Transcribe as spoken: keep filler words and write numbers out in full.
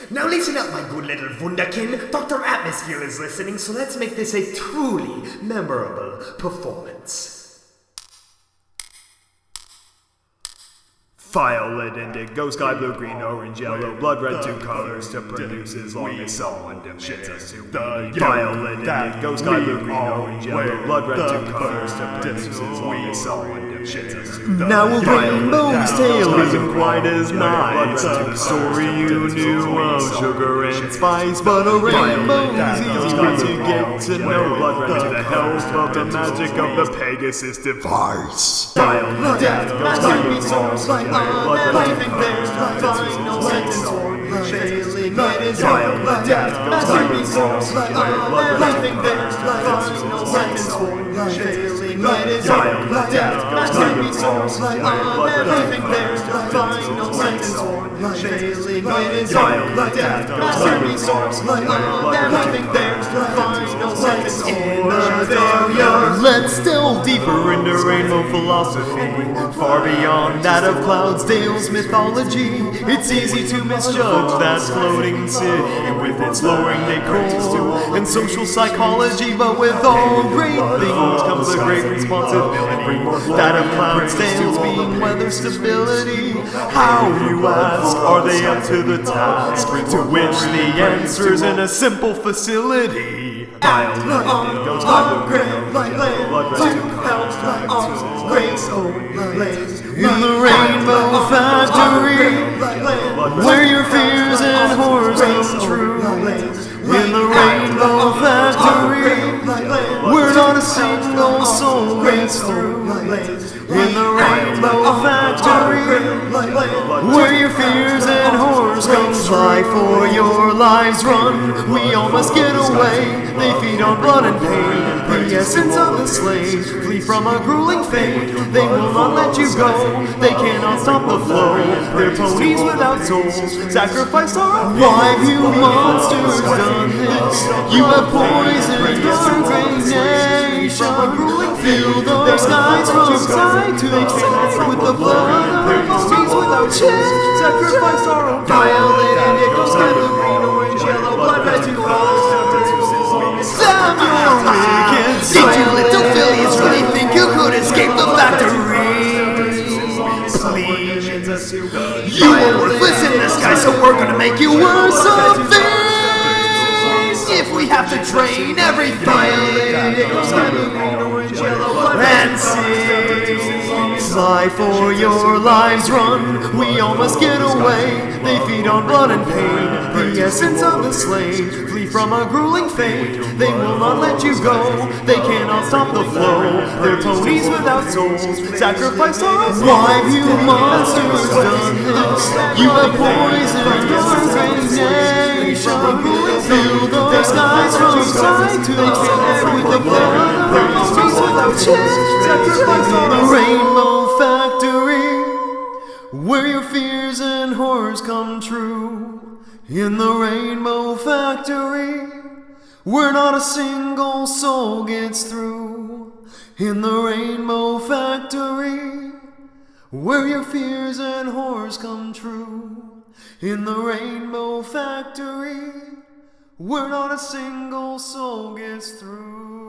Now listen up, my good little wunderkind. Doctor Atmosphere is listening, so let's make this a truly memorable performance. Violet, indigo, sky blue, green, orange, yellow, blood red, two colors to produce as long as someone demands. Violet, indigo, sky blue, green, orange, yellow, blood red, two colors to produce as long as someone demands. Now a rainbow's tale isn't quite as nice. The story you knew of sugar and spice, but a rainbow's easy to get to know with the help of the magic of the Pegasus device. Violet, indigo, sky blue, orange, yellow. Living there's final sentence for failing it is violet death magic resource living there's final sentence for failing it is violet death magic resource living there's final sentence for failing it is violet death magic resource living there's final sentence for failure. Let's delve deeper into rainbow philosophy, far beyond that of Cloudsdale's mythology. It's easy to misjudge that floating city with its lowering decor and social psychology, but with all great things comes a great responsibility. That of Cloudsdale's being weather stability. How, you ask, are they up to the task? To which the answer's in a simple facility. Violet, indigo, sky blue, green, like land, two pounds like arms, grace old legs. In the Rainbow Factory, where your fears and horrors come true. In the Rainbow Factory, where not a single soul breaks through. In the Rainbow Factory, where your fears and horrors come fly for your lives run. We all must get away. They feed on blood and pain, the essence of the slave. Flee from a grueling fate. They will not let you go. They cannot stop the flow. They're ponies without souls. Sacrifice our own. Why have you monsters done this? You have poisoned your great nation. Fill the skies from side to side with the blood of ponies without change. Sacrifice our own. Violet, indigo, sky blue, green, orange, yellow, blood red, two colors. Damn your wicked soul. Did you little fillies really think you could escape the factory? Please, you are worthless in disguise, so we're gonna make you worse of things. If we have to drain everything and sing, fly for your lives, run. We all must get away. They feed on blood and pain, the essence of the slave. Flee from a grueling fate. They will not let you go. They cannot stop the flow. They're ponies without souls. Sacrifice our own. Why have you monsters done this? You have poisoned your great nation. Fill the skies from side to side with the blood of ponies without change. Sacrifice our own. Rainbow Factory, where your fears and horrors come true. In the Rainbow Factory, where not a single soul gets through. In the Rainbow Factory, where your fears and horrors come true. In the Rainbow Factory, where not a single soul gets through.